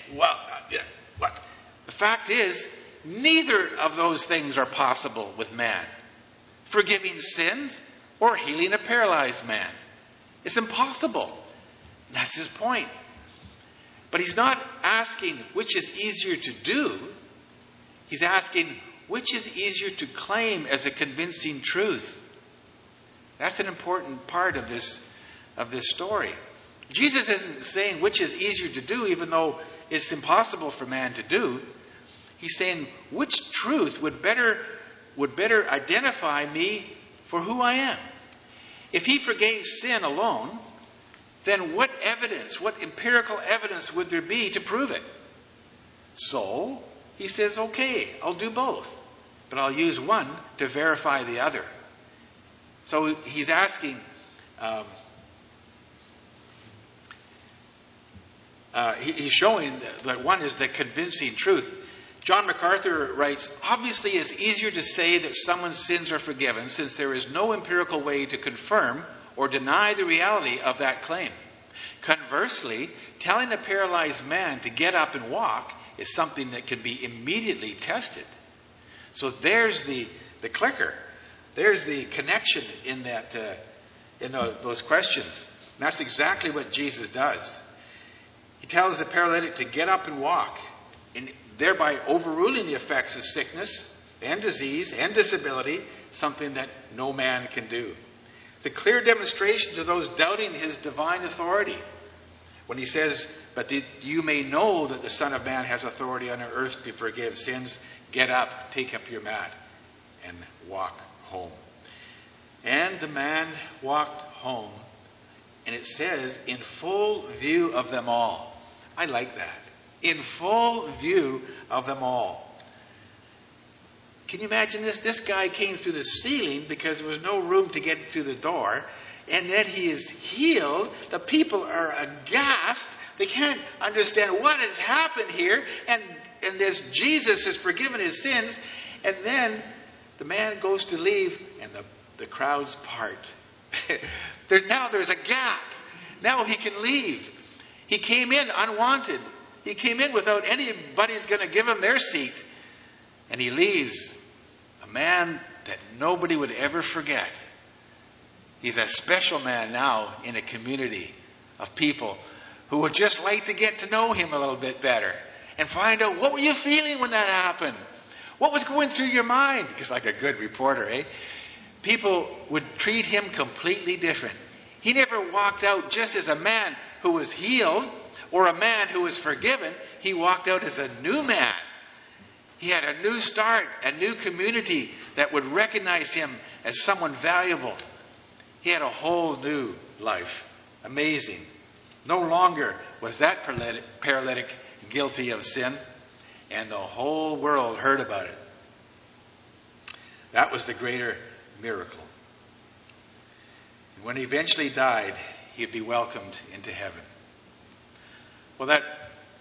The fact is, neither of those things are possible with man. Forgiving sins or healing a paralyzed man. It's impossible. That's his point. But he's not asking which is easier to do. He's asking which is easier to claim as a convincing truth. That's an important part of this story. Jesus isn't saying which is easier to do, even though it's impossible for man to do. He's saying which truth would better identify me for who I am. If he forgave sin alone, then what empirical evidence would there be to prove it? So he says, okay, I'll do both, but I'll use one to verify the other. So he's asking, he's showing that one is the convincing truth. John MacArthur writes, obviously it's easier to say that someone's sins are forgiven since there is no empirical way to confirm or deny the reality of that claim. Conversely, telling a paralyzed man to get up and walk is something that can be immediately tested. So there's the clicker. There's the connection in those questions. And that's exactly what Jesus does. He tells the paralytic to get up and walk, and thereby overruling the effects of sickness and disease and disability, something that no man can do. It's a clear demonstration to those doubting his divine authority when he says, but you may know that the Son of Man has authority on earth to forgive sins. Get up, take up your mat, and walk home. And the man walked home, and it says, in full view of them all. I like that. In full view of them all. Can you imagine this? This guy came through the ceiling because there was no room to get through the door, and then he is healed. The people are aghast. They can't understand what has happened here, and this Jesus has forgiven his sins, and then the man goes to leave, and the crowds part. Now there's a gap. Now he can leave. He came in unwanted. He came in without anybody's going to give him their seat. And he leaves a man that nobody would ever forget. He's a special man now in a community of people who would just like to get to know him a little bit better and find out, what were you feeling when that happened? What was going through your mind? Because like a good reporter, people would treat him completely different. He never walked out just as a man who was healed or a man who was forgiven. He walked out as a new man. He had a new start, a new community that would recognize him as someone valuable. He had a whole new life. Amazing. No longer was that paralytic guilty of sin, and the whole world heard about it. That was the greater miracle. And when he eventually died, he'd be welcomed into heaven. Well, that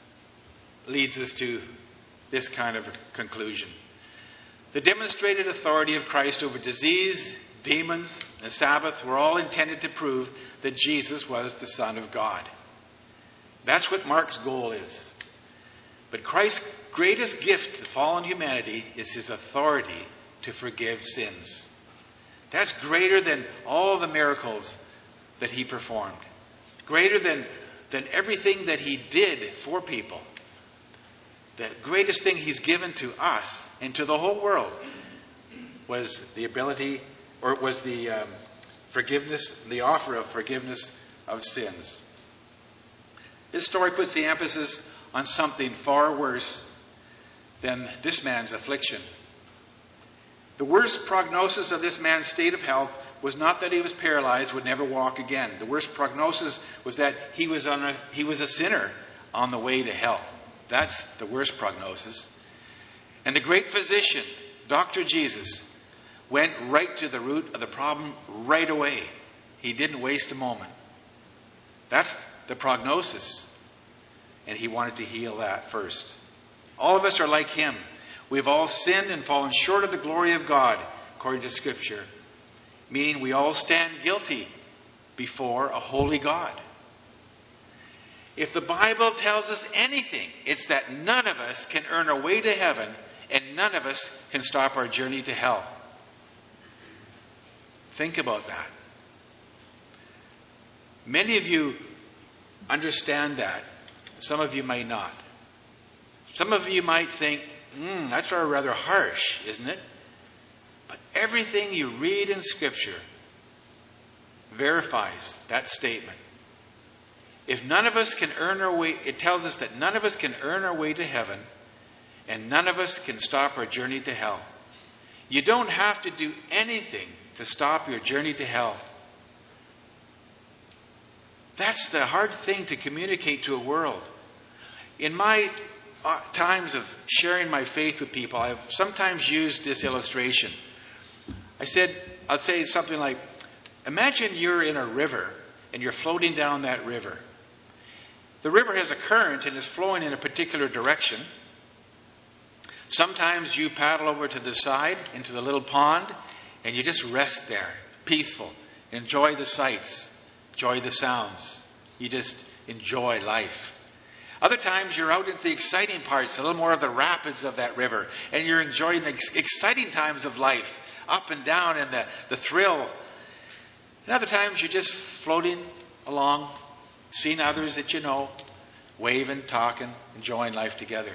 leads us to this kind of conclusion. The demonstrated authority of Christ over disease, demons, the Sabbath were all intended to prove that Jesus was the Son of God. That's what Mark's goal is. But Christ's greatest gift to fallen humanity is his authority to forgive sins. That's greater than all the miracles that he performed. Greater than everything that he did for people. The greatest thing he's given to us and to the whole world was the ability, or was the forgiveness, the offer of forgiveness of sins. This story puts the emphasis on something far worse than this man's affliction. The worst prognosis of this man's state of health was not that he was paralyzed, would never walk again. The worst prognosis was that he was a sinner on the way to hell. That's the worst prognosis. And the great physician, Dr. Jesus, went right to the root of the problem right away. He didn't waste a moment. That's the prognosis. And he wanted to heal that first. All of us are like him. We've all sinned and fallen short of the glory of God, according to Scripture. Meaning we all stand guilty before a holy God. If the Bible tells us anything, it's that none of us can earn our way to heaven and none of us can stop our journey to hell. Think about that. Many of you understand that. Some of you might not. Some of you might think, that's rather harsh, isn't it? But everything you read in Scripture verifies that statement. If none of us can earn our way, it tells us that none of us can earn our way to heaven and none of us can stop our journey to hell. You don't have to do anything to stop your journey to hell. That's the hard thing to communicate to a world. In my times of sharing my faith with people, I've sometimes used this illustration. I'll say something like, imagine you're in a river and you're floating down that river. The river has a current and is flowing in a particular direction. Sometimes you paddle over to the side into the little pond and you just rest there, peaceful. Enjoy the sights, enjoy the sounds. You just enjoy life. Other times you're out into the exciting parts, a little more of the rapids of that river, and you're enjoying the exciting times of life, up and down, and the thrill. And other times you're just floating along, seeing others that you know, waving, talking, enjoying life together.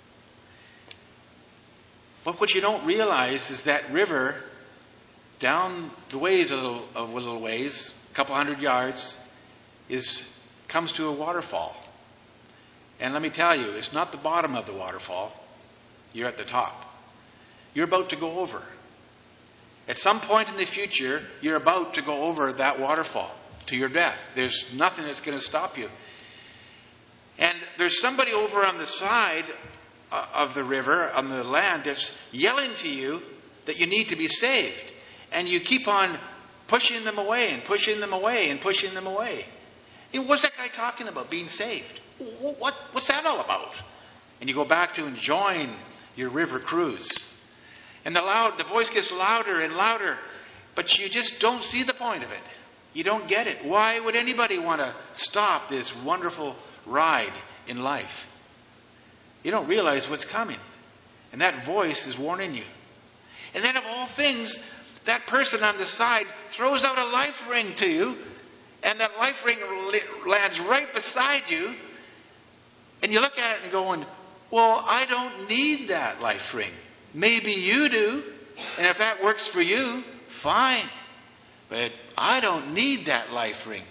But what you don't realize is that river, down the ways a little ways, a couple hundred yards, comes to a waterfall. And let me tell you, it's not the bottom of the waterfall. You're at the top. You're about to go over. At some point in the future, you're about to go over that waterfall to your death. There's nothing that's going to stop you. And there's somebody over on the side of the river, on the land, that's yelling to you that you need to be saved. And you keep on pushing them away and pushing them away and pushing them away. And what's that guy talking about, being saved? What's that all about? And you go back to enjoying your river cruise. And the voice gets louder and louder, but you just don't see the point of it. You don't get it. Why would anybody want to stop this wonderful ride in life? You don't realize what's coming. And that voice is warning you. And then of all things, that person on the side throws out a life ring to you, and that life ring lands right beside you, and you look at it and going, well, I don't need that life ring. Maybe you do, and if that works for you, fine. But I don't need that life ring.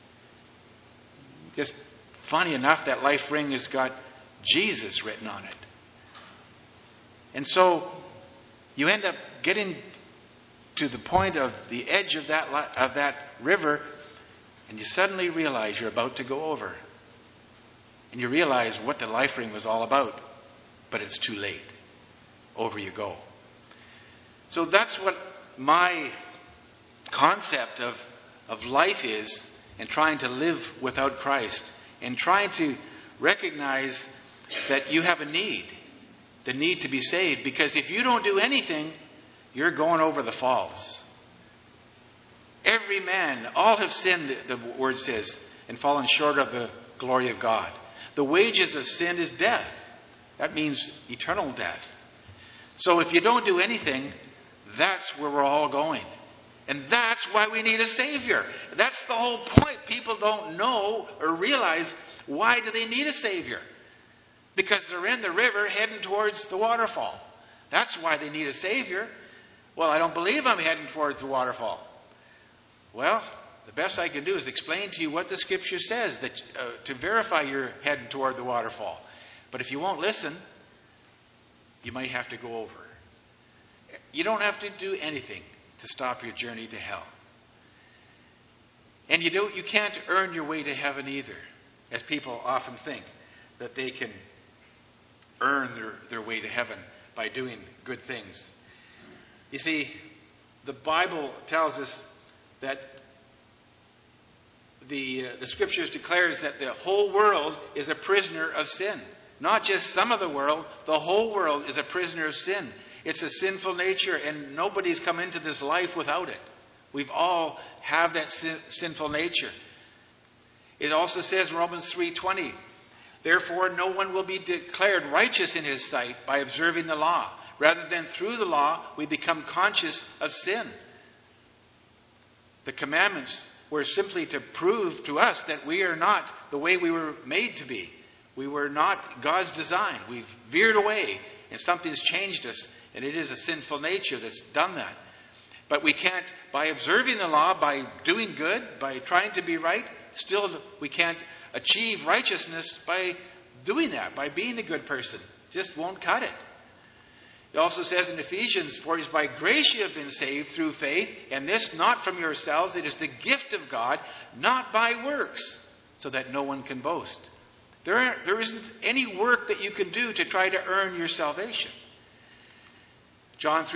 Just funny enough, that life ring has got Jesus written on it. And so you end up getting to the point of the edge of that river, and you suddenly realize you're about to go over. And you realize what the life ring was all about, but it's too late. Over you go. So that's what my concept of life is, and trying to live without Christ, and trying to recognize that you have a need, the need to be saved, because if you don't do anything, you're going over the falls. Every man, all have sinned, the word says, and fallen short of the glory of God. The wages of sin is death. That means eternal death. So if you don't do anything, that's where we're all going. And that's why we need a Savior. That's the whole point. People don't know or realize, why do they need a Savior? Because they're in the river heading towards the waterfall. That's why they need a Savior. Well, I don't believe I'm heading towards the waterfall. Well, the best I can do is explain to you what the Scripture says that to verify you're heading toward the waterfall. But if you won't listen, you might have to go over. You don't have to do anything to stop your journey to hell. And you can't earn your way to heaven either, as people often think that they can earn their way to heaven by doing good things. You see, the Bible tells us that the Scriptures declares that the whole world is a prisoner of sin. Not just some of the world, the whole world is a prisoner of sin. It's a sinful nature, and nobody's come into this life without it. We've all have that sinful nature. It also says in Romans 3:20, therefore no one will be declared righteous in his sight by observing the law. Rather than through the law, we become conscious of sin. The commandments were simply to prove to us that we are not the way we were made to be. We were not God's design. We've veered away, and something's changed us, and it is a sinful nature that's done that. But we can't, by observing the law, by doing good, by trying to be right, still we can't achieve righteousness by doing that, by being a good person. Just won't cut it. It also says in Ephesians, for it is by grace you have been saved through faith, and this not from yourselves, it is the gift of God, not by works, so that no one can boast. There isn't any work that you can do to try to earn your salvation. John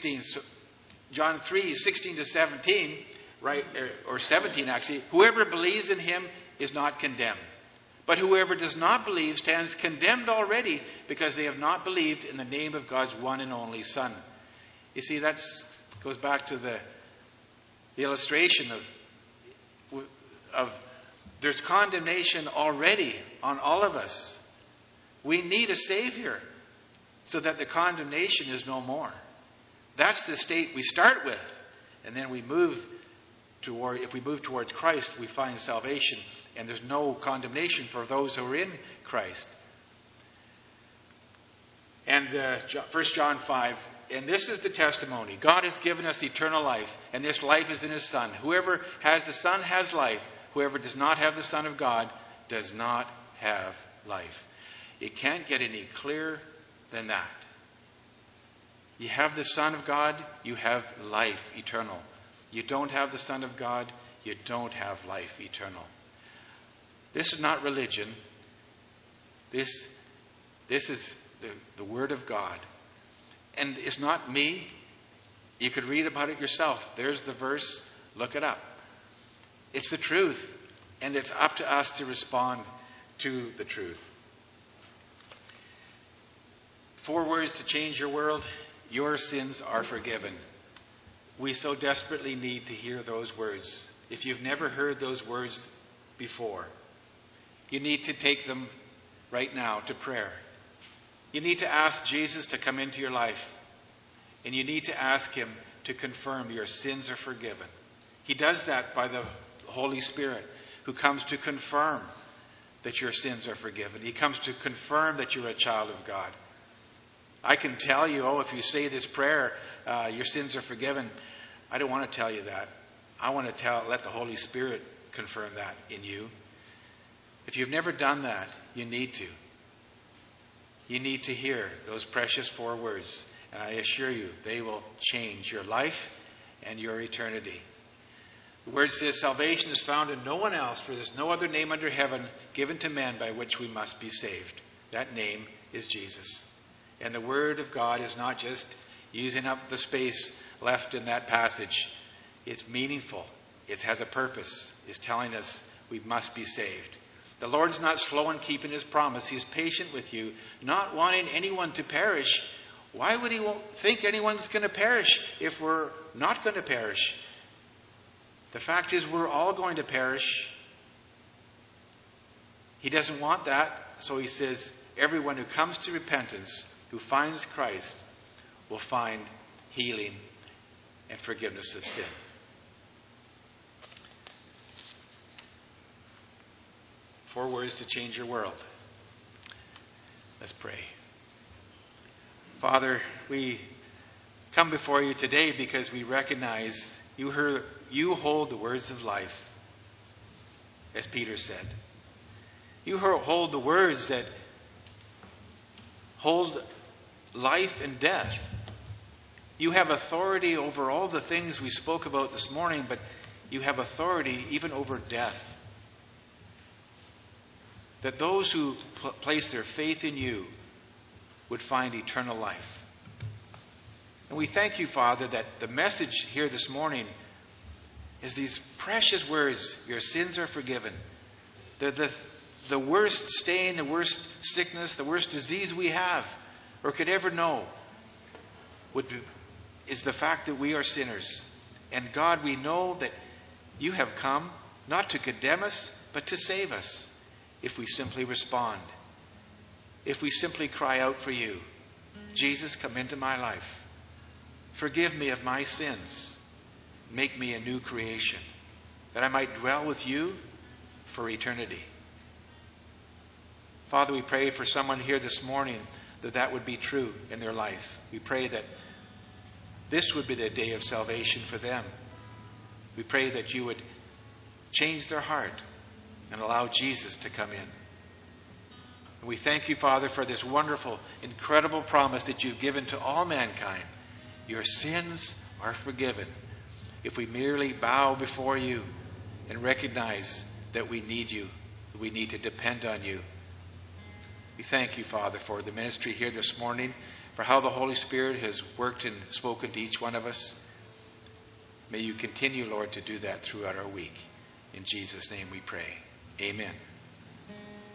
3:16 to 17, right, or 17 actually, whoever believes in him is not condemned. But whoever does not believe stands condemned already, because they have not believed in the name of God's one and only Son. You see, that goes back to the illustration of there's condemnation already on all of us. We need a Savior so that the condemnation is no more. That's the state we start with. And then we move toward, if we move towards Christ, we find salvation. And there's no condemnation for those who are in Christ. And 1 John 5, and this is the testimony. God has given us eternal life, and this life is in His Son. Whoever has the Son has life. Whoever does not have the Son of God does not have life. It can't get any clearer than that. You have the Son of God, you have life eternal. You don't have the Son of God, you don't have life eternal. This is not religion. This is the Word of God. And it's not me. You could read about it yourself. There's the verse. Look it up. It's the truth. And it's up to us to respond to the truth. 4 words to change your world. Your sins are forgiven. We so desperately need to hear those words. If you've never heard those words before, you need to take them right now to prayer. You need to ask Jesus to come into your life. And you need to ask Him to confirm your sins are forgiven. He does that by the Holy Spirit, who comes to confirm that your sins are forgiven. He comes to confirm that you're a child of God. I can tell you, if you say this prayer, your sins are forgiven. I don't want to tell you that. I want to let the Holy Spirit confirm that in you. If you've never done that, you need to. You need to hear those precious 4 words. And I assure you, they will change your life and your eternity. The word says, salvation is found in no one else, for there's no other name under heaven given to men by which we must be saved. That name is Jesus. And the Word of God is not just using up the space left in that passage. It's meaningful. It has a purpose. It's telling us we must be saved. The Lord's not slow in keeping His promise. He's patient with you, not wanting anyone to perish. Why would He think anyone's going to perish if we're not going to perish? The fact is, we're all going to perish. He doesn't want that, so He says, everyone who comes to repentance, who finds Christ, will find healing and forgiveness of sin. Four words to change your world. Let's pray. Father, we come before you today because we recognize you hold the words of life, as Peter said. You hold the words that hold life and death. You have authority over all the things we spoke about this morning, but you have authority even over death. That those who place their faith in you would find eternal life. And we thank you, Father, that the message here this morning is these precious words: your sins are forgiven. The worst stain, the worst sickness, the worst disease we have or could ever know is the fact that we are sinners. And God, we know that you have come not to condemn us, but to save us if we simply respond. If we simply cry out for you, Jesus, come into my life. Forgive me of my sins. Make me a new creation, that I might dwell with you for eternity. Father, we pray for someone here this morning that would be true in their life. We pray that this would be the day of salvation for them. We pray that you would change their heart and allow Jesus to come in. And we thank you, Father, for this wonderful, incredible promise that you've given to all mankind. Your sins are forgiven if we merely bow before you and recognize that we need you, that we need to depend on you. We thank you, Father, for the ministry here this morning, for how the Holy Spirit has worked and spoken to each one of us. May you continue, Lord, to do that throughout our week. In Jesus' name we pray. Amen.